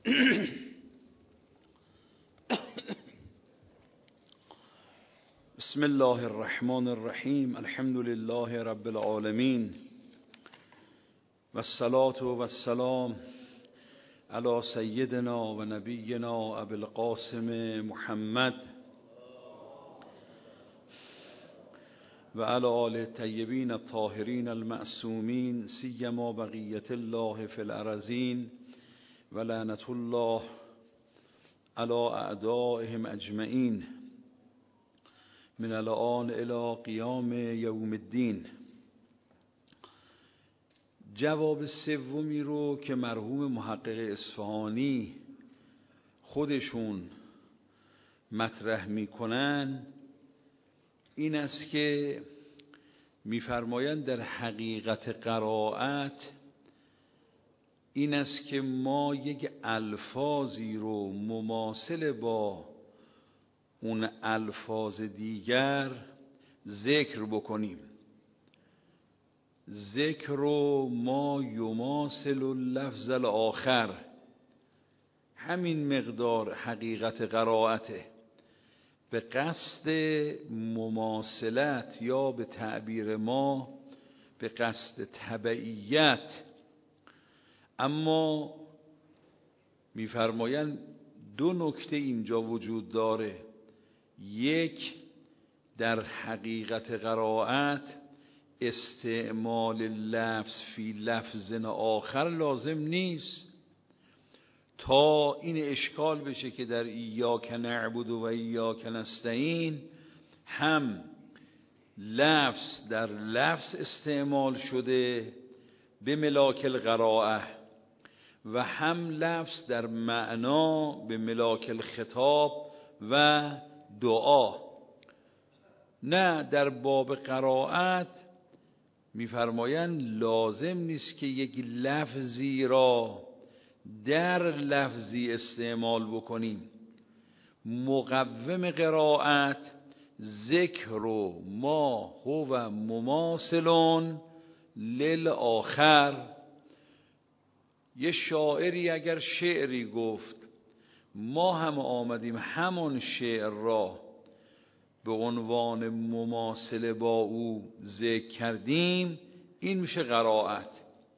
بسم الله الرحمن الرحیم. الحمد لله رب العالمین و الصلاة و السلام علی سیدنا و نبینا ابی القاسم محمد و علی آل الطیبین الطاهرین المعصومین سیما بقیة الله فی الارضین و لعنة الله علی اعدائهم اجمعین من الان الی قیام یوم الدین. جواب سومی رو که مرحوم محقق اصفهانی خودشون مطرح میکنن این است که میفرمایند در حقیقت قرائت این است که ما یک الفاظی رو مماثل با اون الفاظ دیگر ذکر بکنیم. ذکر رو ما یماثل اللفظ الاخر، همین مقدار حقیقت قرائته، به قصد مماثلت یا به تعبیر ما به قصد تبعیت. اما میفرمایند دو نکته اینجا وجود داره. یک، در حقیقت قرائت استعمال لفظ فی لفظ آخر لازم نیست تا این اشکال بشه که در ایاک نعبد و ایاک نستعین هم لفظ در لفظ استعمال شده به ملاک القراءه و هم لفظ در معنا به ملاک الخطاب و دعا. نه، در باب قرائت میفرمایند لازم نیست که یک لفظی را در لفظی استعمال بکنیم. مقوم قرائت ذکر و ما هو مماثلون للآخر. یه شاعری اگر شعری گفت ما هم آمدیم همون شعر را به عنوان مماثله با او ذکر کردیم، این میشه قرائت.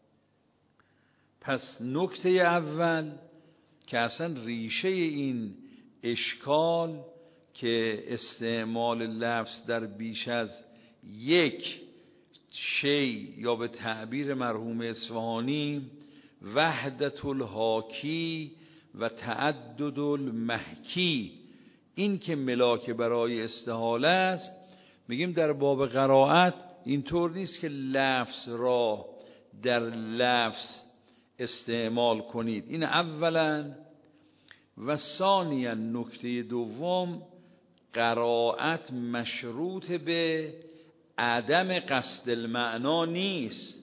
پس نکته اول که اصلا ریشه این اشکال که استعمال لفظ در بیش از یک شی یا به تعبیر مرحوم اصفهانی وحدت الحاکی و تعدد المحکی، این که ملاک برای استحاله است. میگیم در باب قرائت اینطور نیست که لفظ را در لفظ استعمال کنید. این اولا. و ثانیا نکته دوم، قرائت مشروط به عدم قصد المعنا نیست.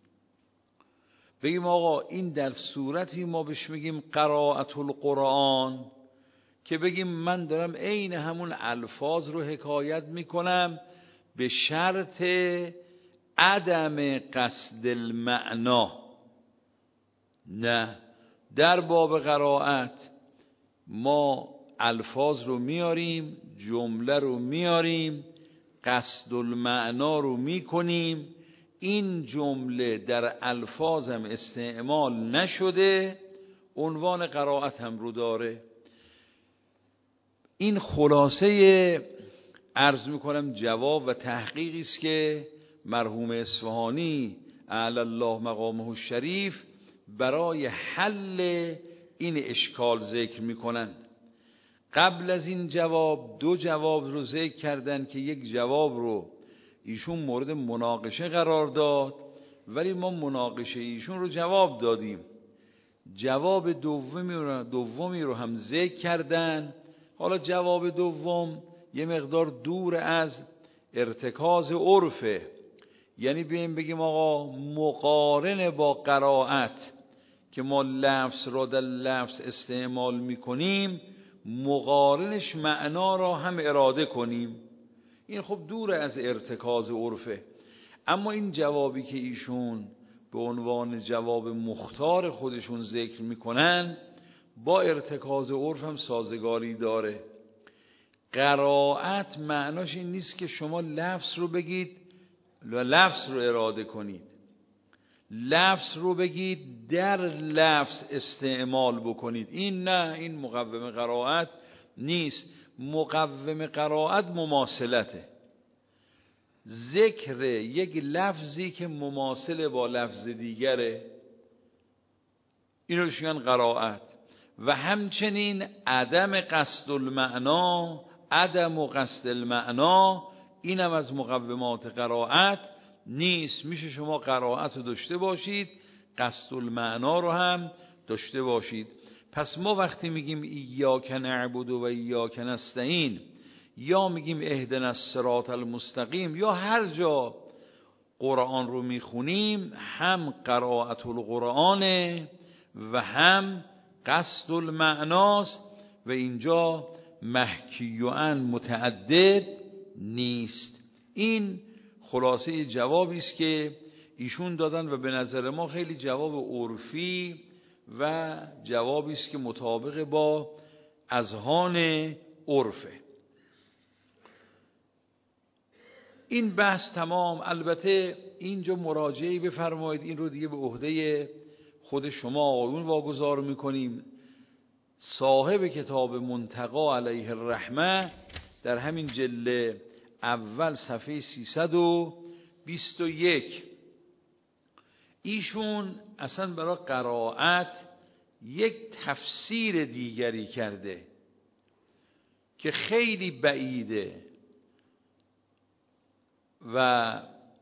بگیم آقا این در صورتی ما بهش میگیم قرائت القرآن که بگیم من دارم عین همون الفاظ رو حکایت میکنم به شرط عدم قصد المعنا. نه، در باب قرائت ما الفاظ رو میاریم، جمله رو میاریم، قصد المعنا رو میکنیم. این جمله در الفاظم استعمال نشده، عنوان قرائت هم رو داره. این خلاصه عرض میکنم جواب و تحقیقی است که مرحوم اصفهانی اعلی الله مقامه الشریف برای حل این اشکال ذکر میکنن. قبل از این جواب دو جواب رو ذکر کردن که یک جواب رو ایشون مورد مناقشه قرار داد ولی ما مناقشه ایشون رو جواب دادیم. جواب دومی رو هم ذکر کردن. حالا جواب دوم یه مقدار دور از ارتکاز عرفه، یعنی بگیم آقا مقارن با قرائت که ما لفظ را در لفظ استعمال میکنیم مقارنش معنا را هم اراده کنیم. این خب دور از ارتکاز عرفه. اما این جوابی که ایشون به عنوان جواب مختار خودشون ذکر میکنن با ارتکاز عرف هم سازگاری داره. قرائت معناش این نیست که شما لفظ رو بگید و لفظ رو اراده کنید، لفظ رو بگید در لفظ استعمال بکنید، این نه، این مقوم قرائت نیست. مقوم قرائت مماثلته، ذکر یک لفظی که مماثل با لفظ دیگره، اینو میگن قرائت. و همچنین عدم قصد المعنا، عدم و قصد المعنا، اینم از مقومات قرائت نیست. میشه شما قرائت رو داشته باشید، قصد المعنا رو هم داشته باشید. پس ما وقتی میگیم ایاک نعبد و ایاک نستعین، یا میگیم اهدنا الصراط المستقیم، یا هر جا قرآن رو میخونیم، هم قرائت القرآنه و هم قصد المعناست و اینجا محکی و ان متعدد نیست. این خلاصه جوابی است که ایشون دادن و به نظر ما خیلی جواب عرفی و جوابی است که مطابق با اذهان عرفه. این بحث تمام. البته اینجا مراجعه بفرمایید، این رو دیگه به عهده خود شما آقایون واگذار میکنیم. صاحب کتاب منتقی علیه الرحمه در همین جلد اول صفحه 321 ایشون اصلا برای قرائت یک تفسیر دیگری کرده که خیلی بعیده و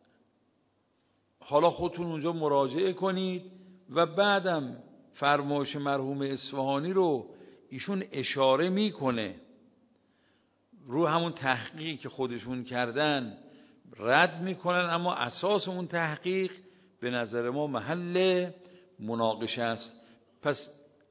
حالا خودتون اونجا مراجعه کنید. و بعدم فرمایش مرحوم اصفهانی رو ایشون اشاره میکنه، رو همون تحقیقی که خودشون کردن رد میکنن، اما اساس اون تحقیق به نظر ما محل مناقشه است. پس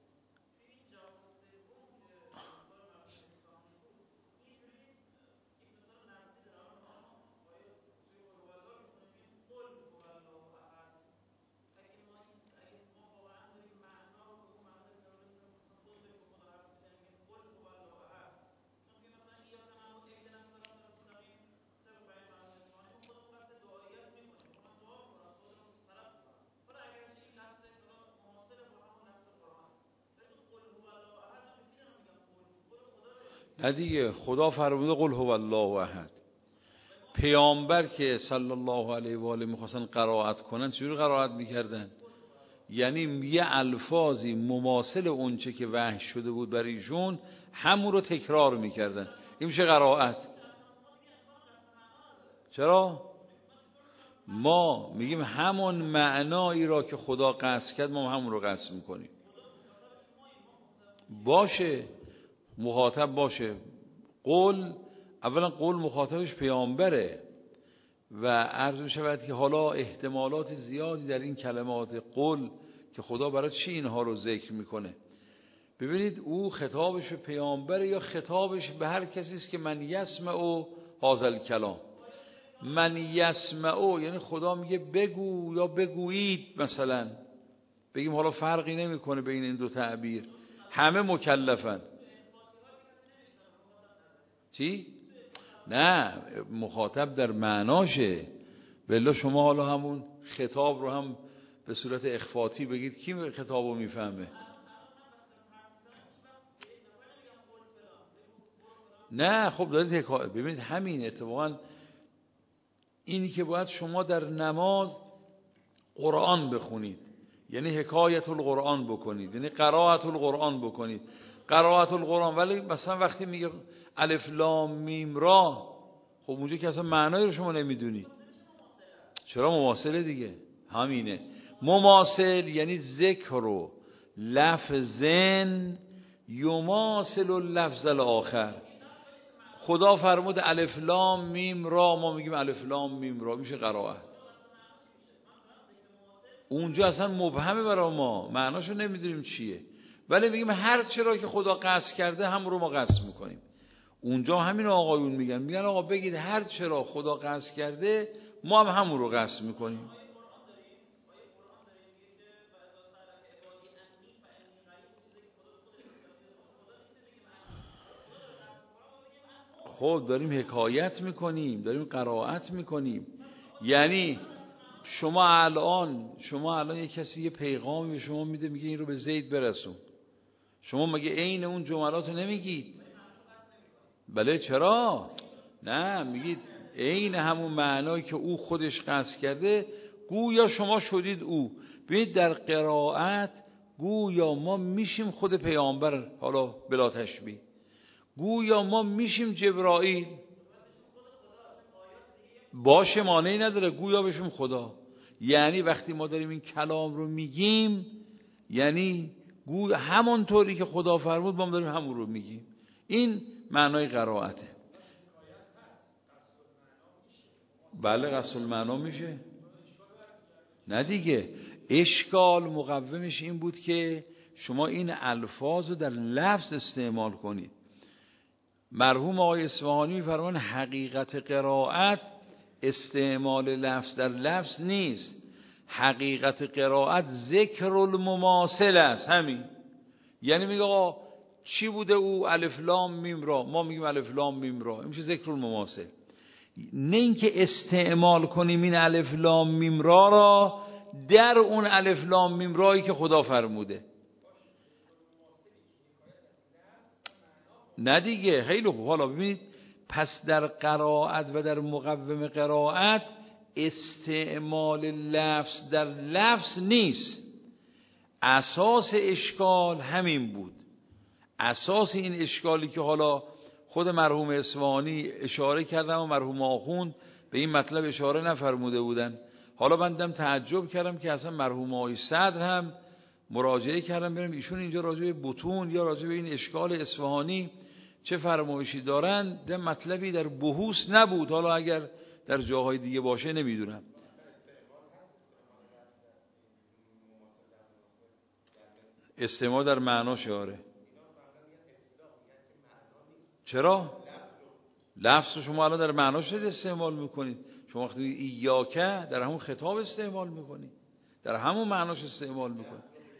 نه دیگه، خدا فرموده قل هو الله احد. پیامبر که صلی الله علیه و آله میخواستن قرائت کنن چجوری قرائت میکردن؟ یعنی یه الفاظی مماثل اونچه که وحی شده بود بر ایشون همون رو تکرار میکردن. این میشه قرائت. چرا؟ ما میگیم همون معنایی را که خدا قصد کرد ما همون رو قصد میکنیم. باشه، مخاطب باشه. قول، اولا قول مخاطبش پیامبره و عرض می شود که حالا احتمالات زیادی در این کلمات قول که خدا برای چی اینها رو ذکر میکنه. ببینید او خطابش به پیامبره یا خطابش به هر کسی است که من یسمع هذا الکلام. من یسمع یعنی خدا میگه بگو یا بگویید، مثلا بگیم حالا فرقی نمیکنه بین این دو تعبیر، همه مکلفن. چی؟ نه، مخاطب در معناشه. بلا شما حالا همون خطاب رو هم به صورت اخفاتی بگید، کی خطاب رو میفهمه؟ نه خب دارید ببینید همین اتفاقا اینی که باید شما در نماز قرآن بخونید، یعنی حکایت القرآن بکنید، یعنی قرائت القرآن بکنید، قرائت القرآن. ولی مثلا وقتی میگه الف لام میم را، خب اونجا که اصلا معنایی رو شما نمیدونید. چرا؟ مماثله دیگه، همینه. مماثل یعنی ذکر و لفظن یماثل اللفظ الاخر. خدا فرمود الف لام میم را، ما میگیم الف لام میم را، میشه قرائت. اونجا اصلا مبهمه برای ما، معناشو نمیدونیم چیه، ولی میگیم هر چرا که خدا قصد کرده هم رو ما قصد میکنیم. اونجا همین آقایون میگن آقا بگید هر چرا خدا قصد کرده ما هم همون رو قصد میکنیم. خب داریم حکایت میکنیم، داریم قرائت میکنیم. یعنی شما الان یه کسی یه پیغامی به شما میده، میگه این رو به زید برسون، شما مگه عین اون جملاتو نمیگید؟ بله چرا؟ نه، میگید عین همون معنایی که او خودش قصد کرده، گویا شما شدید او. ببینید در قرائت گویا ما میشیم خود پیامبر، حالا بلا تشبیه، گویا ما میشیم جبرائیل. باشه مانعی نداره، گویا بشیم خدا. یعنی وقتی ما داریم این کلام رو میگیم، یعنی گویا همونطوری که خدا فرمود ما داریم همون رو میگیم. این معنای قرائته. بله قصد المعنا میشه. نه دیگه، اشکال مقومش این بود که شما این الفاظ رو در لفظ استعمال کنید. مرحوم آقای اصفهانی میفرمان حقیقت قرائت استعمال لفظ در لفظ نیست، حقیقت قرائت ذکر المماثل است. همین یعنی میگه آقا چی بوده او؟ الف لام میم را، ما میگیم الف لام میم را، این میشه ذکر المماثل. نه اینکه استعمال کنیم این الف لام میم را در اون الف لام میم رایی که خدا فرموده. نه دیگه، خیلی خوب. حالا ببینید، پس در قرائت و در مقوم قرائت استعمال لفظ در لفظ نیست. اساس اشکال همین بود. اساس این اشکالی که حالا خود مرحوم اصفهانی اشاره کردم و مرحوم آخوند به این مطلب اشاره نفرموده بودن. حالا من تعجب کردم که اصلا مرحوم آقای صدر هم مراجعه کردم برم ایشون اینجا راجع به بطون یا راجع به این اشکال اصفهانی چه فرمایشی دارن. ده مطلبی در بحوث نبود، حالا اگر در جاهای دیگه باشه نمیدونم. استعمال در معنا شعاره. چرا؟ لفظ شما الان در معنا شده استعمال میکنید. شما وقتی ایاکه در همون خطاب استعمال میکنید، در همون معناش استعمال میکنید.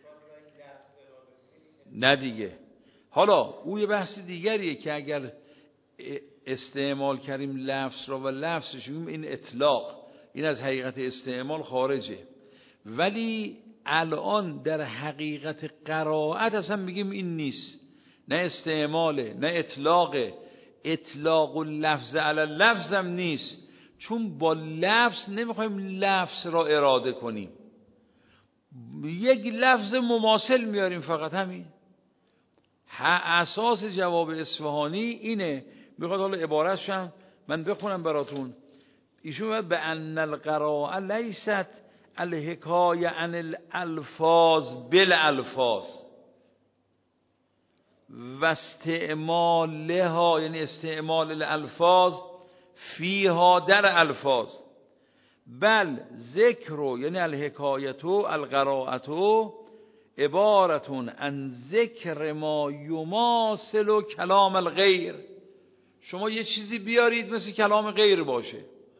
نه دیگه. حالا او یه بحث دیگریه که اگر استعمال کردیم لفظ را و لفظش این اطلاق، این از حقیقت استعمال خارجه. ولی الان در حقیقت قرائت اصلا میگیم این نیست، نه استعماله نه اطلاقه. اطلاق اللفظ علی لفظ هم نیست، چون با لفظ نمیخوایم لفظ را اراده کنیم، یک لفظ مماثل میاریم فقط. همین اساس جواب اصفهانی اینه. میخواد حالا عبارتش هم من بخونم براتون. ایشون میگه به ان القراءه لیست الحکایه عن الالفاظ بالالفاظ و استعمالها، یعنی استعمال الالفاظ فیها در الفاظ، بل ذکر یعنی الحکایت القراءت عبارتون عن ذکر ما یماثل کلام الغیر. شما یه چیزی بیارید مثل کلام غیر باشه.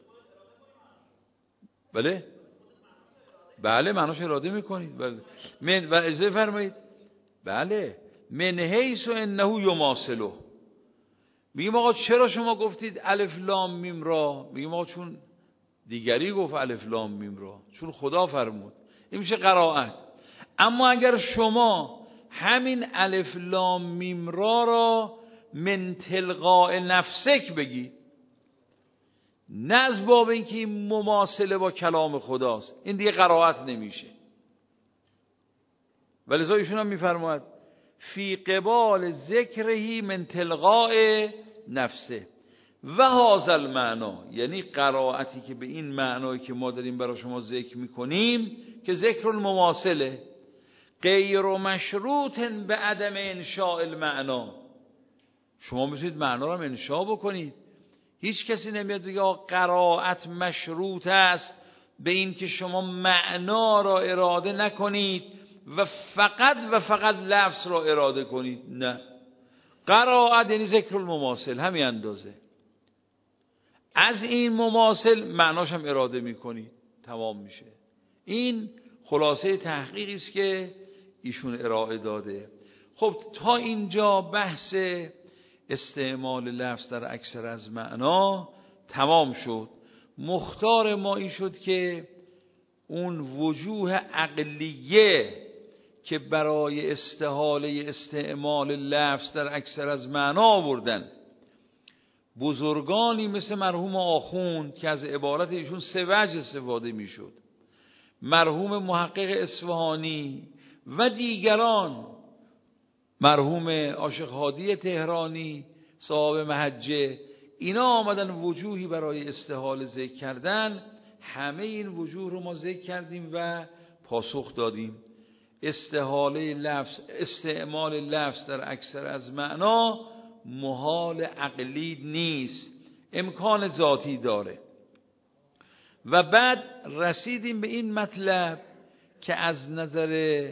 بله بله معناش اراده میکنید. بله. من و اجازه فرمایید. بله من حیث انه یماثله. میگیم آقا چرا شما گفتید الف لام میم را؟ میگیم آقا چون دیگری گفت الف لام میم را، چون خدا فرمود. این میشه قرائت. اما اگر شما همین الف لام میم را من تلقاء نفسک بگی، نه از باب اینکه این مماثله با کلام خداست، این دیگه قرائت نمیشه. ولذا ایشون هم میفرماید فی قبال ذکرهی من تلقاء نفسه و هذا المعنا، یعنی قرائتی که به این معنایی که ما داریم برای شما ذکر میکنیم که ذکر المماثله، غیر مشروط به عدم انشاء المعنا. شما میتونید معنا رو هم انشاء بکنید. هیچ کسی نمیاد بگه قرائت مشروط است به این که شما معنا را اراده نکنید و فقط لفظ را اراده کنید. نه، قرائت یعنی ذکر المماثل، همین اندازه. از این مماثل معناش هم اراده میکنید، تمام میشه. این خلاصه تحقیقی است که ایشون ارائه داده. خب تا اینجا بحث استعمال لفظ در اکثر از معنا تمام شد. مختار ما این شد که اون وجوه عقلیه که برای استحاله استعمال لفظ در اکثر از معنا آوردن، بزرگانی مثل مرحوم آخوند که از عبارت ایشون 3 وجه استفاده میشد، مرحوم محقق اصفهانی و دیگران، مرحوم عاشق هادی تهرانی صاحب محجه، اینا آمدن وجوهی برای استحاله ذکر کردن. همه این وجوه رو ما ذکر کردیم و پاسخ دادیم. استحاله لفظ، استعمال لفظ در اکثر از معنا محال عقلی نیست، امکان ذاتی داره. و بعد رسیدیم به این مطلب که از نظر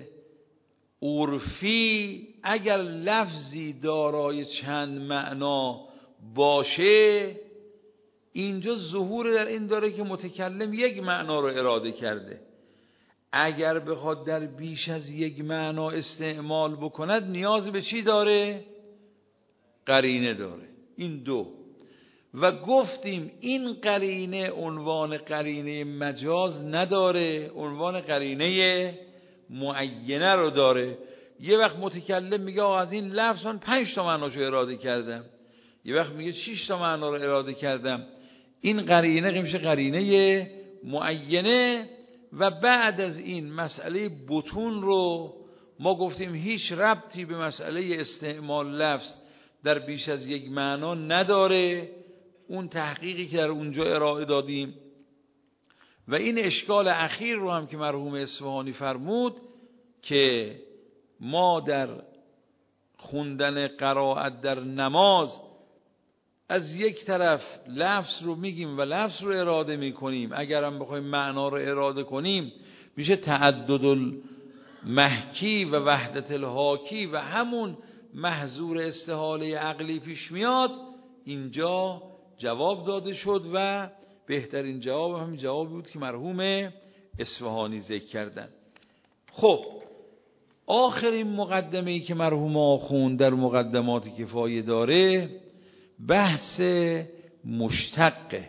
عرفی اگر لفظی دارای چند معنا باشه، اینجا ظهور در این داره که متکلم یک معنا رو اراده کرده. اگر بخواد در بیش از یک معنا استعمال بکند نیاز به چی داره؟ قرینه داره. این دو. و گفتیم این قرینه عنوان قرینه مجاز نداره، عنوان قرینه معینه رو داره. یه وقت متکلم میگه از این لفظ من 5 تا معناشو اراده کردم، یه وقت میگه 6 تا معنا رو اراده کردم. این قرینه میشه قرینه معینه. و بعد از این مسئله بطون رو ما گفتیم هیچ ربطی به مسئله استعمال لفظ در بیش از یک معنا نداره، اون تحقیقی که در اونجا ارائه دادیم. و این اشکال اخیر رو هم که مرحوم اصفهانی فرمود که ما در خوندن قرائت در نماز از یک طرف لفظ رو میگیم و لفظ رو اراده میکنیم، اگر هم بخوایم معنا رو اراده کنیم میشه تعدد المحکی و وحدت الحاکی و همون محظور استحاله عقلی پیش میاد. اینجا جواب داده شد و بهترین جواب همین جوابی بود که مرحوم اصفهانی ذکر کردن. خب آخرین مقدمه‌ای که مرحوم آخوند در مقدمات کفایه داره بحث مشتقه.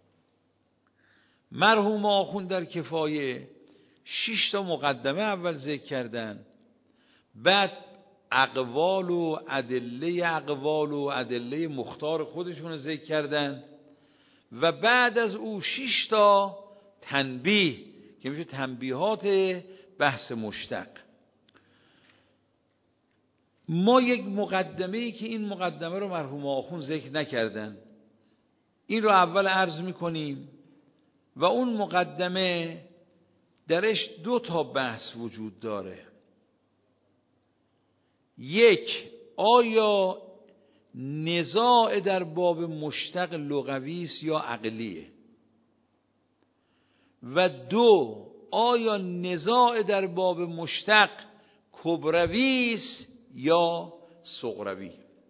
مرحوم آخوند در کفایه 6 تا مقدمه اول ذکر کردن، بعد اقوال و ادله مختار خودشون رو ذکر کردن و بعد از او 6 تا تنبیه که میشه تنبیهات بحث مشتق. ما یک مقدمه‌ای که این مقدمه رو مرحوم آخوند ذکر نکردن، این رو اول عرض میکنیم و اون مقدمه درش 2 تا بحث وجود داره. یک، آیا نزاع در باب مشتق لغوی است یا عقلیه؟ و 2، آیا نزاع در باب مشتق کبروی است یا صغروی؟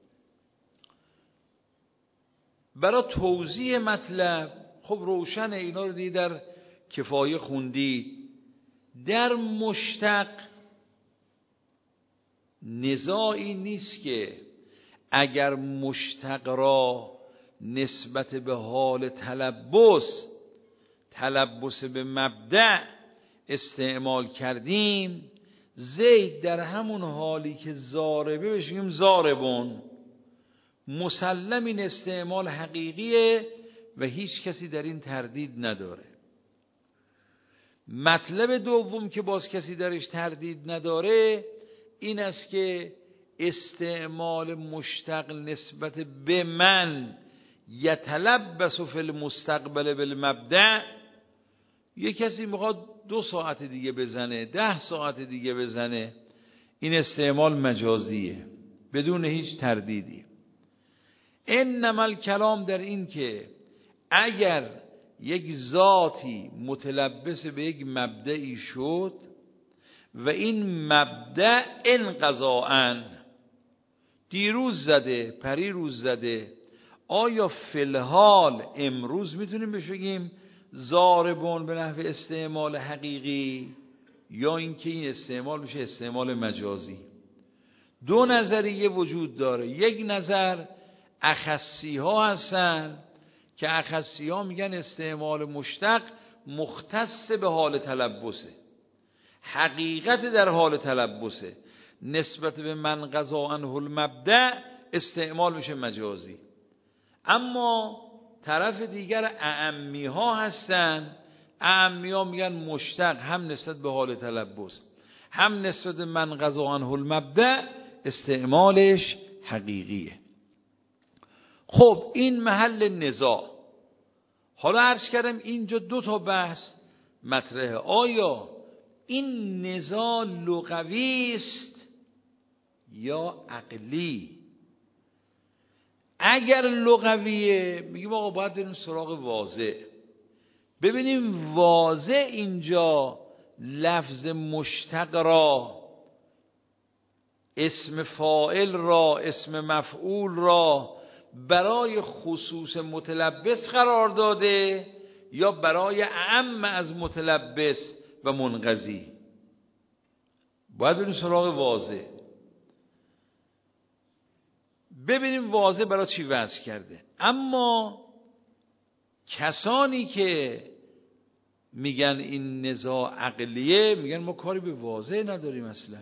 برای توضیح مطلب خب روشن، اینا رو دیگه در کفایه خوندید. در مشتق نزاعی نیست که اگر مشتق را نسبت به حال تلبس به مبدأ استعمال کردیم، زید در همون حالی که ضاربه بشیم ضاربون، مسلم این استعمال حقیقیه و هیچ کسی در این تردید نداره. مطلب دوم که باز کسی درش تردید نداره این است که استعمال مشتق نسبت به من یتلبس فی المستقبل بالمبدأ، یک کسی میخواد 2 ساعت دیگه بزنه، 10 ساعت دیگه بزنه، این استعمال مجازیه بدون هیچ تردیدی. انما الکلام در این که اگر یک ذاتی متلبس به یک مبدعی شد و این مبدأ انقضاءً دیروز زده پریروز زده، آیا فی الحال امروز میتونیم بگیم ضاربون به نحو استعمال حقیقی یا اینکه این استعمال میشه استعمال مجازی؟ 2 نظریه وجود داره. یک نظر اخصی ها هستن که اخصی ها میگن استعمال مشتق مختص به حال تلبسه، حقیقت در حال تلبسه، نسبت به من قضا عنه المبدأ استعمال میشه مجازی. اما طرف دیگر اعمی ها هستن، اعمی ها میگن مشتق هم نسبت به حال تلبس هم نسبت به من قضا عنه المبدأ استعمالش حقیقیه. خب این محل نزاع. حالا عرض کردم اینجا دو تا بحث مطرحه. آیا این نزاع لغوی است یا عقلی؟ اگر لغویه میگیم آقا باید بریم سراغ واضح، ببینیم واضح اینجا لفظ مشتق را، اسم فاعل را، اسم مفعول را برای خصوص متلبس قرار داده یا برای اعم از متلبس و منقضی. باید بریم سراغ واضح، ببینیم واضح برای چی وضع کرده. اما کسانی که میگن این نزاع عقلیه میگن ما کاری به واضح نداریم اصلا.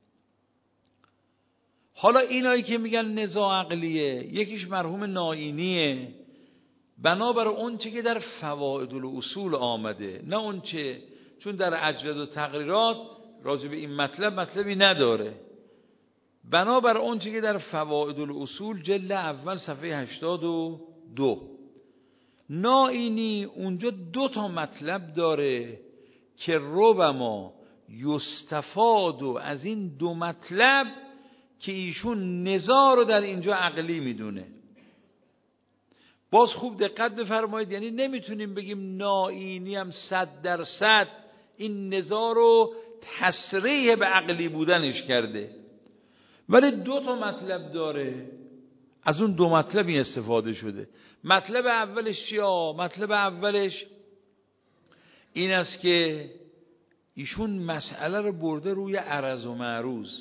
حالا اینایی که میگن نزاع عقلیه، یکیش مرحوم نائینیه، بنابر اون چه که در فوائد الاصول آمده، نه اون چه چون در اجرد و تقریرات راجع به این مطلبی نداره. بنابر اون چه که در فوائد الاصول جلد اول صفحه 82 نائینی اونجا دو تا مطلب داره که ربما یستفاد و از این دو مطلب که ایشون نزاع رو در اینجا عقلی میدونه. باز خوب دقت بفرمایید، یعنی نمیتونیم بگیم نائینی هم 100% این نزاع رو تصریح به عقلی بودنش کرده، ولی دو تا مطلب داره، از اون دو مطلبی استفاده شده. مطلب اولش چیه؟ مطلب اولش این است که ایشون مسئله رو برده روی عرض و معروض.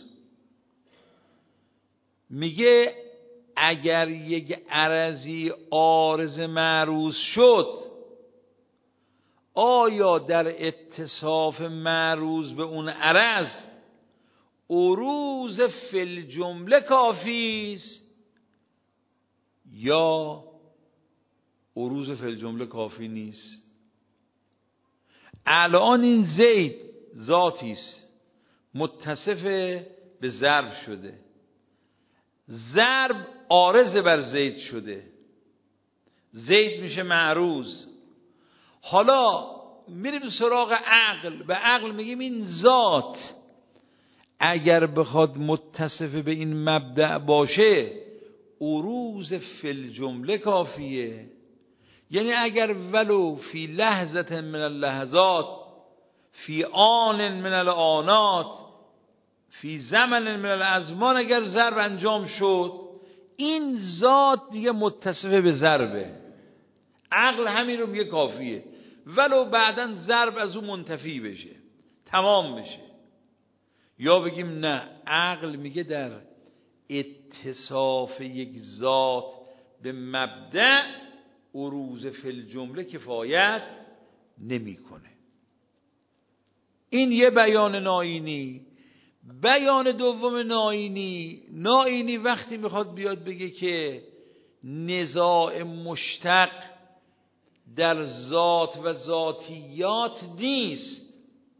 میگه اگر یک عرضی عارض معروض شد، آیا در اتصاف معروض به اون عرض عروض فی الجمله کافی است یا عروض فی الجمله کافی نیست؟ الان این زید ذاتی است متصف به ضرب شده، ضرب عارض بر زید شده، زید میشه معروض. حالا میریم سراغ عقل، به عقل میگیم این ذات اگر بخواد متصف به این مبدأ باشه عروض فی الجمله کافیه. یعنی اگر ولو فی لحظه من اللحظات، فی آن من الآنات، فی زمن من الازمان اگر ضرب انجام شد، این ذات دیگه متصف به ضربه. عقل همین رو میگه کافیه، ولو بعداً ضرب از اون منتفی بشه، تمام بشه. یا بگیم نه، عقل میگه در اتصاف یک ذات به مبدأ عروض فی الجمله کفایت نمیکنه. این یه بیان نائینی. بیان دوم نائینی وقتی میخواد بیاد بگه که نزاع مشتق در ذات و ذاتیات نیست.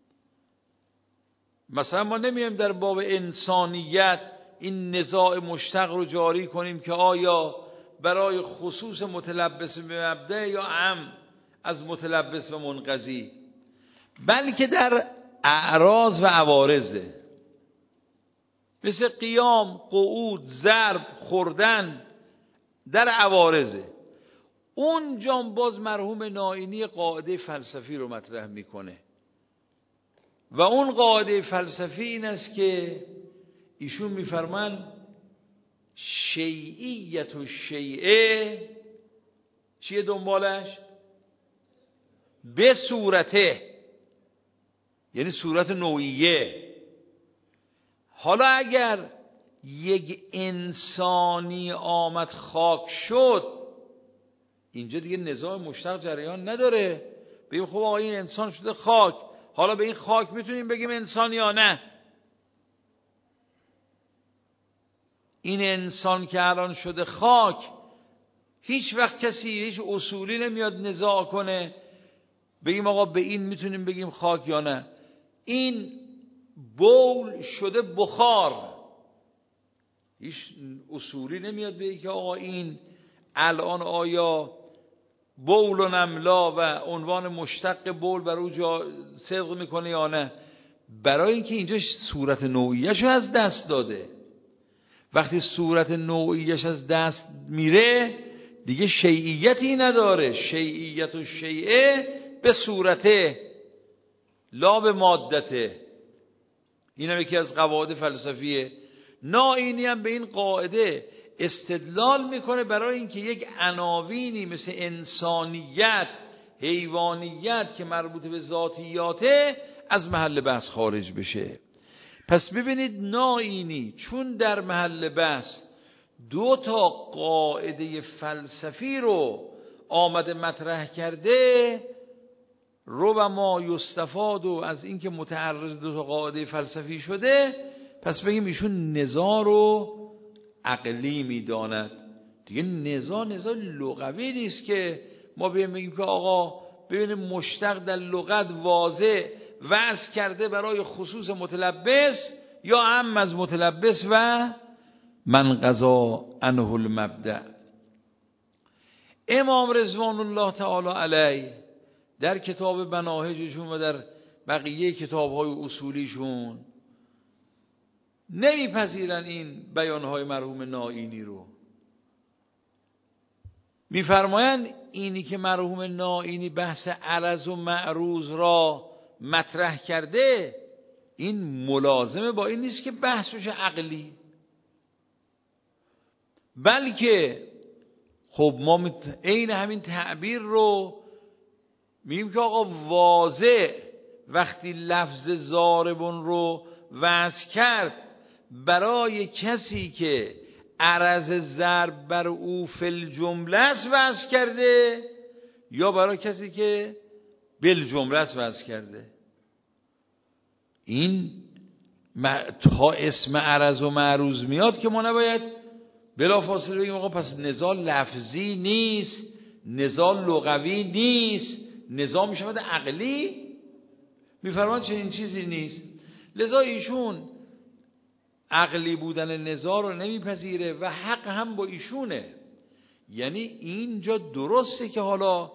مثلا ما نمیایم در باب انسانیت این نزاع مشتق رو جاری کنیم که آیا برای خصوص متلبس به مبدأ یا عام از متلبس و منقضی، بلکه در اعراض و عوارضه، مثل قیام، قعود، ضرب، خوردن، در عوارضه. اونجا باز مرحوم نائینی قاعده فلسفی رو مطرح میکنه و اون قاعده فلسفی این است که ایشون میفرمان شیعیت و شیعه چیه دنبالش؟ به صورته، یعنی صورت نوعیه. حالا اگر یک انسانی آمد خاک شد، اینجا دیگه نزاع مشتق جریان نداره. بگیم خب آقا این انسان شده خاک، حالا به این خاک میتونیم بگیم انسان یا نه؟ این انسان که الان شده خاک، هیچ وقت کسی هیچ اصولی نمیاد نزاع کنه بگیم آقا به این میتونیم بگیم خاک یا نه. این بول شده بخار، هیچ اصولی نمیاد بگه که آقا این الان آیا بول و نملا و عنوان مشتق بول بر او صدق میکنه یا نه. برای اینکه اینجا صورت نوعیش از دست داده. وقتی صورت نوعیش از دست میره دیگه شیعیتی نداره. شیعیت و شیعه به صورته لا به مادته. این هم یکی از قواعد فلسفیه. نائینی هم به این قاعده استدلال میکنه برای اینکه یک عناوینی مثل انسانیت، حیوانیت که مربوط به ذاتیاته از محل بحث خارج بشه. پس ببینید نائینی چون در محل بحث دو تا قاعده فلسفی رو آمده مطرح کرده، ربما یستفاد و از اینکه متعرض دو تا قاعده فلسفی شده، پس بگیم ایشون نزاع رو عقلی میداند. دیگه نزاع لغوی نیست که ما بگیم که آقا ببینیم مشتق در لغت واضح وضع کرده برای خصوص متلبس یا عام از متلبس و من قضا عنه المبدأ. امام رضوان الله تعالی علیه در کتاب مناهجشون و در بقیه کتاب‌های اصولیشون نمیپذیرن این بیانهای مرحوم نائینی رو. میفرمایند اینی که مرحوم نائینی بحث عرض و معروض را مطرح کرده این ملازمه با این نیست که بحث بشه عقلی، بلکه خب ما عین همین تعبیر رو میگیم که آقا واضح وقتی لفظ ضاربون رو وضع کرد برای کسی که عرض ضرب بر او فی الجمله است وضع کرده یا برای کسی که بالجمله است وضع کرده. این تا اسم عرض و معروض میاد که ما نباید بلافاصله بگیم آقا پس نزاع لفظی نیست، نزاع لغوی نیست، نزاع میشود عقلی. میفرماید چنین چیزی نیست. لذا ایشون عقلی بودن نزاع رو نمیپذیره و حق هم با ایشونه. یعنی اینجا درسته که حالا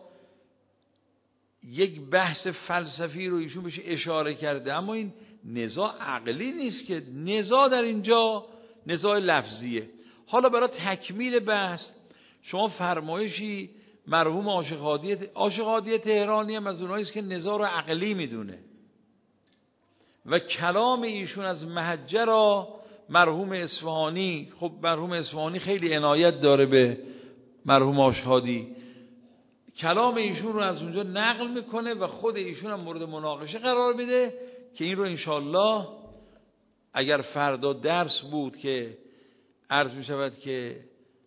یک بحث فلسفی رو ایشون بهش اشاره کرده، اما این نزاع عقلی نیست که، نزاع در اینجا نزاع لفظیه. حالا برای تکمیل بحث شما فرمایشی مرحوم عاشق هادی تهرانی هم از اونایی است که نزاع رو عقلی میدونه و کلام ایشون از محجه را مرحوم اصفهانی، خب مرحوم اصفهانی خیلی عنایت داره به مرحوم عاشق هادی، کلام ایشون رو از اونجا نقل میکنه و خود ایشون هم مورد مناقشه قرار میده که این رو انشالله اگر فردا درس بود که عرض میشود که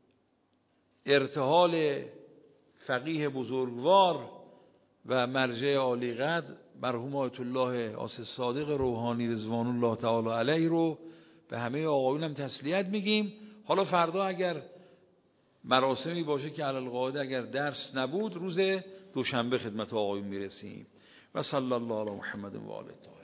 ارتحال فقیه بزرگوار و مرجع عالی قدر مرحوم آیت الله آصف صادق روحانی رضوان الله تعالی علیه رو به همه آقایون هم تسلیت میگیم. حالا فردا اگر مراسمی باشه که علی القاعده اگر درس نبود روز دوشنبه خدمت آقایون میرسیم. و صلی الله علی محمد و آله.